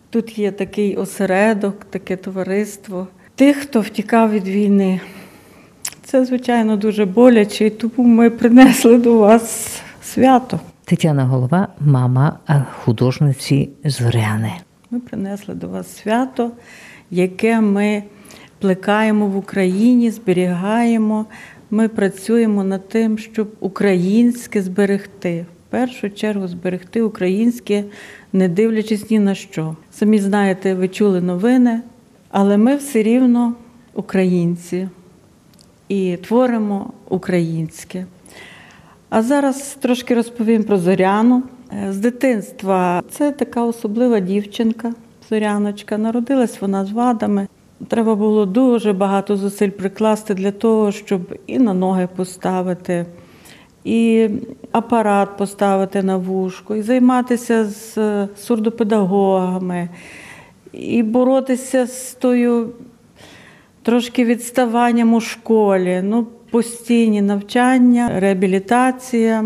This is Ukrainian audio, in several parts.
Тут є такий осередок, таке товариство тих, хто втікав від війни. Це, звичайно, дуже боляче, і тому ми принесли до вас свято. Тетяна Голова, мама художниці Зоряни. Ми принесли до вас свято, яке ми плекаємо в Україні, зберігаємо. Ми працюємо над тим, щоб українське зберегти. В першу чергу зберегти українське, не дивлячись ні на що. Самі знаєте, ви чули новини, але ми все рівно українці і творимо українське. А зараз трошки розповім про Зоряну. З дитинства це така особлива дівчинка, Зоряночка. Народилась вона з вадами. Треба було дуже багато зусиль прикласти для того, щоб і на ноги поставити, і апарат поставити на вушко, і займатися з сурдопедагогами, і боротися з тою трошки відставанням у школі. Постійні навчання, реабілітація,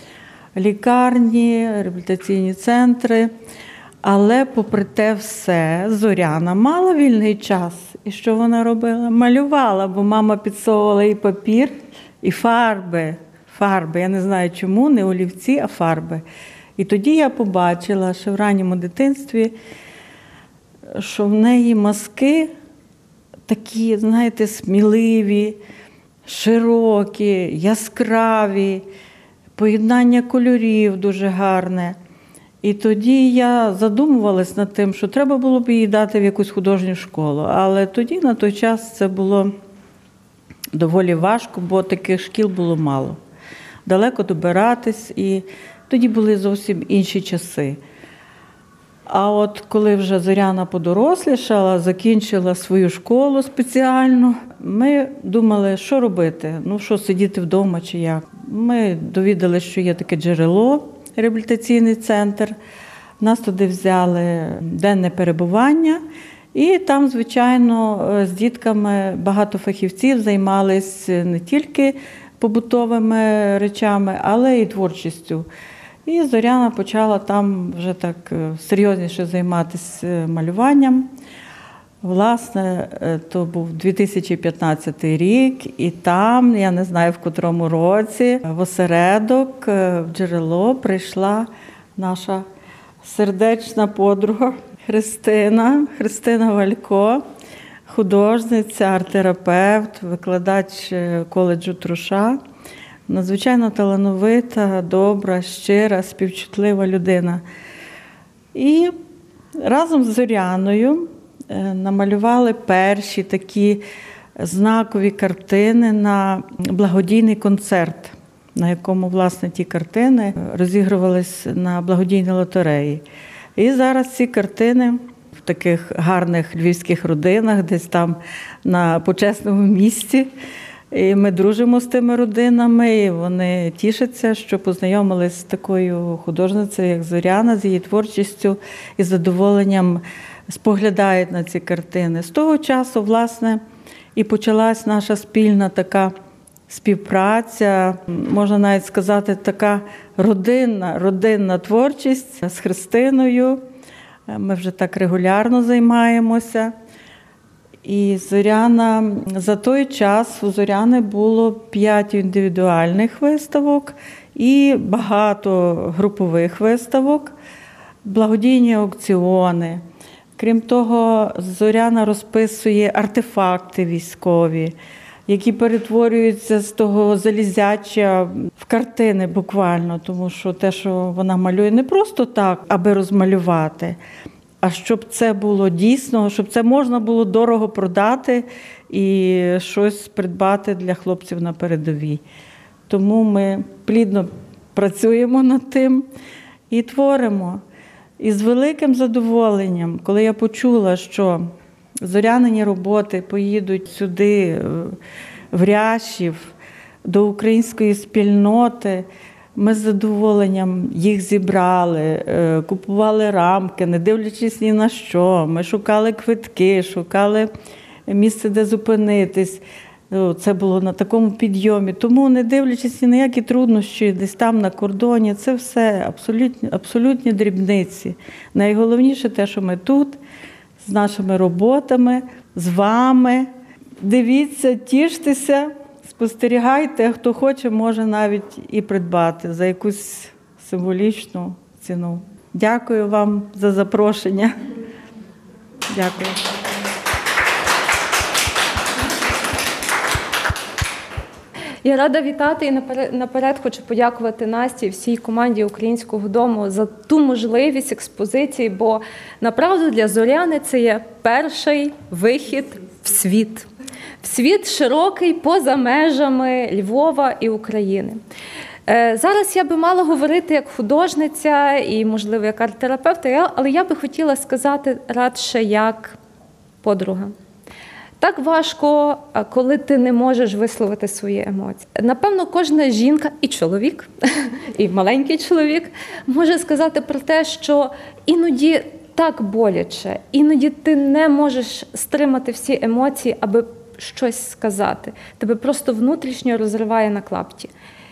лікарні, реабілітаційні центри. Але попри те все, Зоряна мала вільний час. І що вона робила? Малювала, бо мама підсовувала і папір, і фарби. Фарби, я не знаю чому, не олівці, а фарби. І тоді я побачила, що в ранньому дитинстві, що в неї мазки такі, знаєте, сміливі, широкі, яскраві, поєднання кольорів дуже гарне. І тоді я задумувалась над тим, що треба було б її дати в якусь художню школу. Але тоді, на той час, це було доволі важко, бо таких шкіл було мало. Далеко добиратись, і тоді були зовсім інші часи. А от коли вже Зоряна подорослішала, закінчила свою школу спеціальну, ми думали, що робити, що сидіти вдома чи як. Ми довідалися, що є таке джерело, реабілітаційний центр. Нас туди взяли денне перебування, і там, звичайно, з дітками багато фахівців займалися не тільки побутовими речами, але й творчістю. І Зоряна почала там вже так серйозніше займатися малюванням. Власне, то був 2015 рік, і там, я не знаю в котрому році, в осередок, в джерело прийшла наша сердечна подруга Христина Валько, художниця, арт-терапевт, викладач коледжу Труша. Надзвичайно талановита, добра, щира, співчутлива людина. І разом з Зоряною намалювали перші такі знакові картини на благодійний концерт, на якому, власне, ті картини розігрувались на благодійній лотереї. І зараз ці картини в таких гарних львівських родинах, десь там на почесному місці. І ми дружимо з тими родинами, і вони тішаться, що познайомились з такою художницею, як Зоряна, з її творчістю, і з задоволенням споглядають на ці картини. З того часу, власне, і почалась наша спільна така співпраця, можна навіть сказати, така родинна творчість з Христиною. Ми вже так регулярно займаємося. І Зоряна, за той час у Зоряни було 5 індивідуальних виставок і багато групових виставок, благодійні аукціони. Крім того, Зоряна розписує артефакти військові, які перетворюються з того залізяча в картини буквально, тому що те, що вона малює, не просто так, аби розмалювати, а щоб це було дійсно, щоб це можна було дорого продати і щось придбати для хлопців на передовій. Тому ми плідно працюємо над тим і творимо. І з великим задоволенням, коли я почула, що Зорянині роботи поїдуть сюди, в Ряшів, до української спільноти, ми з задоволенням їх зібрали, купували рамки, не дивлячись ні на що. Ми шукали квитки, шукали місце, де зупинитись. це було на такому підйомі. Тому, не дивлячись ні на які труднощі десь там на кордоні, це все абсолютні дрібниці. Найголовніше те, що ми тут, з нашими роботами, з вами. Дивіться, тіштеся, спостерігайте, хто хоче, може навіть і придбати за якусь символічну ціну. Дякую вам за запрошення. Дякую. Я рада вітати і наперед хочу подякувати Насті і всій команді Українського дому за ту можливість експозиції, бо направду для Зоряни це є перший вихід в світ. В світ широкий, поза межами Львова і України. Зараз я би мала говорити як художниця і, можливо, як арт-терапевт, але я би хотіла сказати радше як подруга. Так важко, коли ти не можеш висловити свої емоції. Напевно, кожна жінка і чоловік, і маленький чоловік може сказати про те, що іноді так боляче, іноді ти не можеш стримати всі емоції, аби щось сказати. Тебе просто внутрішньо розриває на клапті.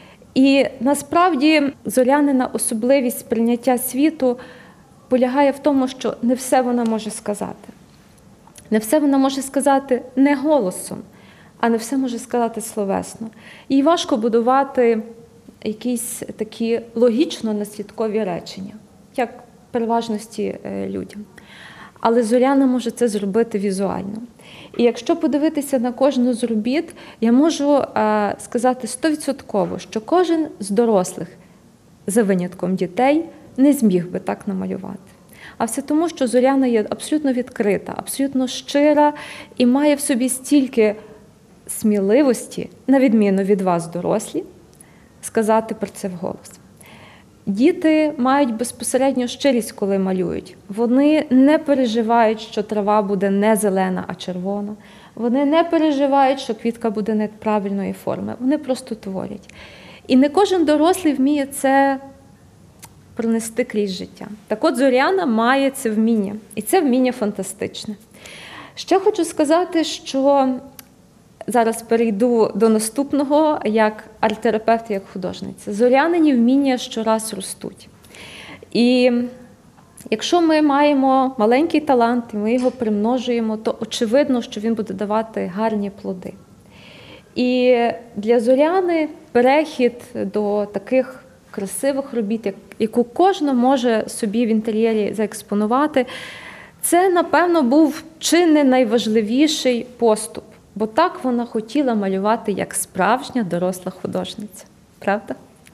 І насправді Зорянина особливість сприйняття світу полягає в тому, що не все вона може сказати. Не все вона може сказати не голосом, а не все може сказати словесно. Їй важко будувати якісь такі логічно-наслідкові речення, як переважності людям. Але Зоряна може це зробити візуально. І якщо подивитися на кожну з робіт, я можу сказати 100%, що кожен з дорослих, за винятком дітей, не зміг би так намалювати. А все тому, що Зоряна є абсолютно відкрита, абсолютно щира і має в собі стільки сміливості, на відміну від вас, дорослі, сказати про це вголос. Діти мають безпосередньо щирість, коли малюють. Вони не переживають, що трава буде не зелена, а червона. Вони не переживають, що квітка буде неправильної форми. Вони просто творять. І не кожен дорослий вміє це пронести крізь життя. Так от Зоряна має це вміння. І це вміння фантастичне. Ще хочу сказати, що зараз перейду до наступного, як арт-терапевт, як художниця. Зорянині вміння щораз ростуть. І якщо ми маємо маленький талант, і ми його примножуємо, то очевидно, що він буде давати гарні плоди. І для Зоряни перехід до таких красивих робіт, яку кожна може собі в інтер'єрі заекспонувати, це, напевно, був чи не найважливіший поступ. Бо так вона хотіла малювати як справжня доросла художниця. Правда?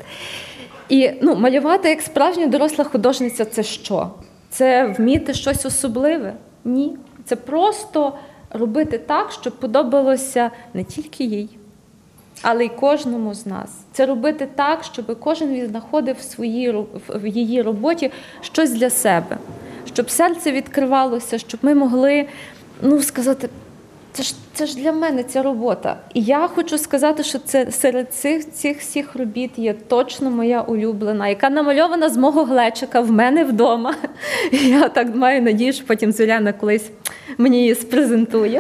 І малювати як справжня доросла художниця – це що? Це вміти щось особливе? Ні. Це просто робити так, щоб подобалося не тільки їй, але й кожному з нас. Це робити так, щоб кожен знаходив в її роботі щось для себе. Щоб серце відкривалося, щоб ми могли сказати, це ж для мене ця робота. І я хочу сказати, що це серед цих всіх робіт є точно моя улюблена, яка намальована з мого глечика в мене вдома. Я так маю надію, що потім Зоряна колись мені її спрезентує.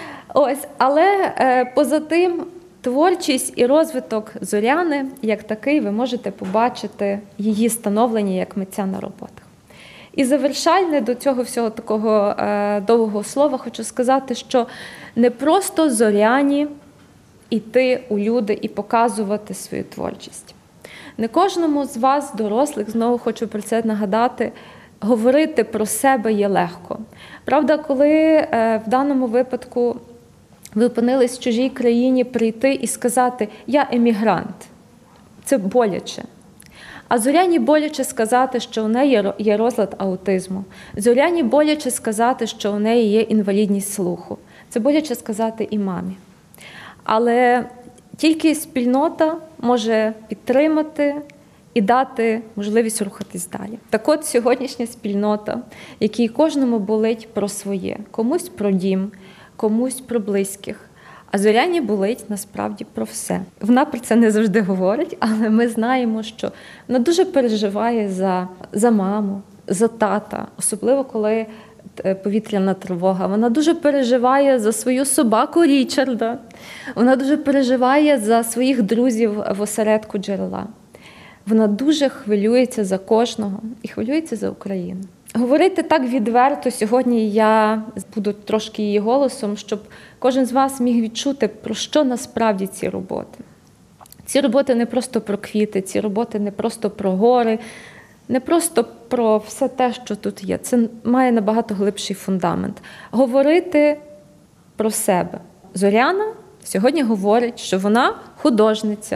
Але поза тим, творчість і розвиток Зоряни, як такий, ви можете побачити її становлення як митця на роботах. І завершальне до цього всього такого довгого слова хочу сказати, що не просто Зоряні йти у люди і показувати свою творчість. Не кожному з вас, дорослих, знову хочу про це нагадати, говорити про себе є легко. Правда, коли в даному випадку ви опинились в чужій країні, прийти і сказати «я емігрант», це боляче. А Зоряні боляче сказати, що у неї є розлад аутизму. Зоряні боляче сказати, що у неї є інвалідність слуху. Це боляче сказати і мамі. Але тільки спільнота може підтримати і дати можливість рухатись далі. Так от сьогоднішня спільнота, якій кожному болить про своє. Комусь про дім, комусь про близьких. А Зоряні болить насправді про все. Вона про це не завжди говорить, але ми знаємо, що вона дуже переживає за маму, за тата. Особливо, коли повітряна тривога. Вона дуже переживає за свою собаку Річарда. Вона дуже переживає за своїх друзів в осередку Джерела. Вона дуже хвилюється за кожного і хвилюється за Україну. Говорити так відверто сьогодні я буду трошки її голосом, щоб кожен з вас міг відчути, про що насправді ці роботи. Ці роботи не просто про квіти, ці роботи не просто про гори, не просто про все те, що тут є. Це має набагато глибший фундамент. Говорити про себе. Зоряна сьогодні говорить, що вона художниця,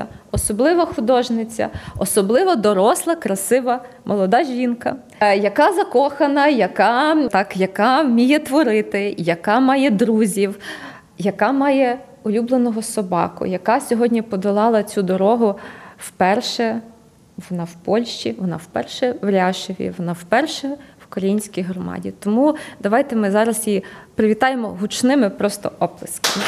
особливо доросла, красива, молода жінка, яка закохана, яка вміє творити, яка має друзів, яка має улюбленого собаку, яка сьогодні подолала цю дорогу вперше. Вона в Польщі, вона вперше в Ряшеві, вона вперше в українській громаді. Тому давайте ми зараз її привітаємо гучними просто оплесками.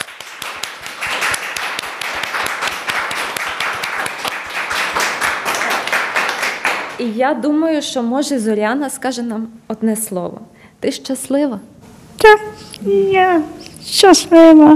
І я думаю, що може Зоряна скаже нам одне слово. Ти щаслива? Так, я щаслива.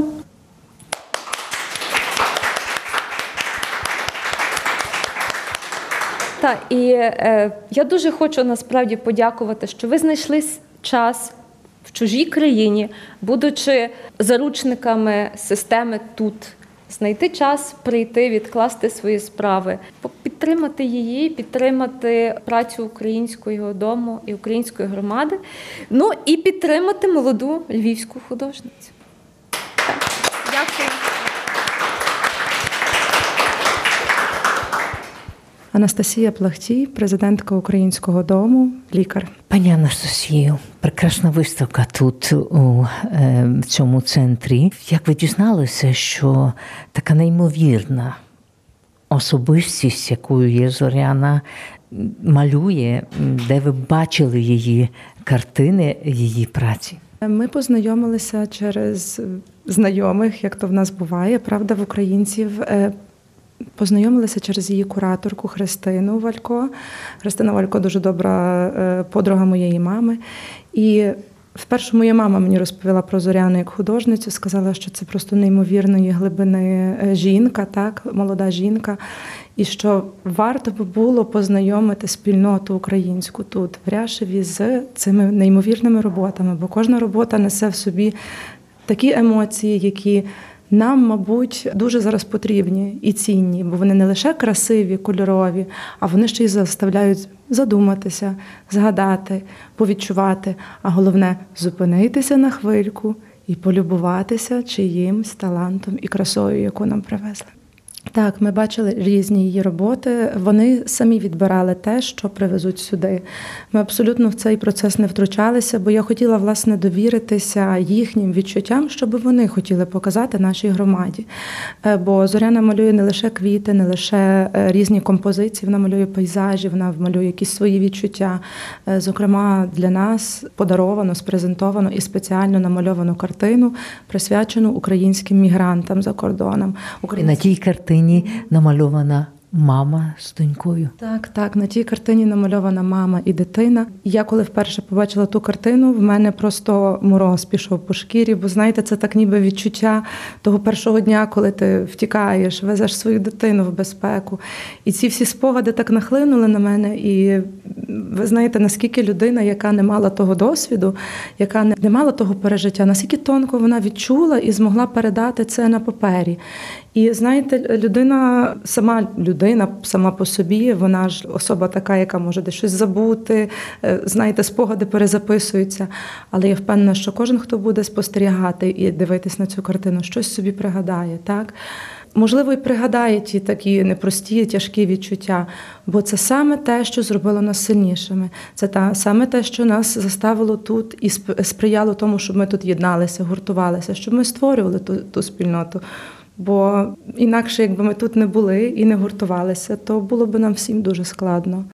Так, і я дуже хочу насправді подякувати, що ви знайшли час в чужій країні, будучи заручниками системи тут, знайти час прийти, відкласти свої справи, підтримати її, підтримати працю Українського дому і української громади, ну і підтримати молоду львівську художницю. Так. Дякую. Анастасія Плахтій, президентка Українського дому, лікар. Пані Анастасію, прекрасна виставка тут в цьому центрі. Як ви дізналися, що така неймовірна особистість, якою є Зоряна, малює, де ви бачили її картини, її праці? Ми познайомилися через знайомих, як то в нас буває, правда, в українців. Познайомилися через її кураторку Христину Валько. Христина Валько дуже добра подруга моєї мами. І вперше моя мама мені розповіла про Зоряну як художницю, сказала, що це просто неймовірної глибини жінка, так, молода жінка, і що варто би було познайомити спільноту українську тут, в Ряшеві, з цими неймовірними роботами, бо кожна робота несе в собі такі емоції, які нам, мабуть, дуже зараз потрібні і цінні, бо вони не лише красиві, кольорові, а вони ще й заставляють задуматися, згадати, повідчувати, а головне – зупинитися на хвильку і полюбуватися чиїмсь талантом і красою, яку нам привезли. Так, ми бачили різні її роботи. Вони самі відбирали те, що привезуть сюди. Ми абсолютно в цей процес не втручалися, бо я хотіла, власне, довіритися їхнім відчуттям, щоб вони хотіли показати нашій громаді. Бо Зоряна малює не лише квіти, не лише різні композиції, вона малює пейзажі, вона малює якісь свої відчуття. Зокрема, для нас подаровано, спрезентовано і спеціально намальовану картину, присвячену українським мігрантам за кордоном. І на тій картині намальована мама з донькою. Так, на тій картині намальована мама і дитина. Я коли вперше побачила ту картину, в мене просто мороз пішов по шкірі, бо, знаєте, це так ніби відчуття того першого дня, коли ти втікаєш, везеш свою дитину в безпеку. І ці всі спогади так нахлинули на мене, і ви знаєте, наскільки людина, яка не мала того досвіду, яка не мала того пережиття, наскільки тонко вона відчула і змогла передати це на папері. І, знаєте, людина сама по собі, вона ж особа така, яка може десь щось забути, знаєте, спогади перезаписуються. Але я впевнена, що кожен, хто буде спостерігати і дивитись на цю картину, щось собі пригадає, так? Можливо, і пригадає ті такі непрості, тяжкі відчуття, бо це саме те, що зробило нас сильнішими. Це саме те, що нас заставило тут і сприяло тому, щоб ми тут єдналися, гуртувалися, щоб ми створювали ту спільноту. Бо інакше, якби ми тут не були і не гуртувалися, то було б нам всім дуже складно.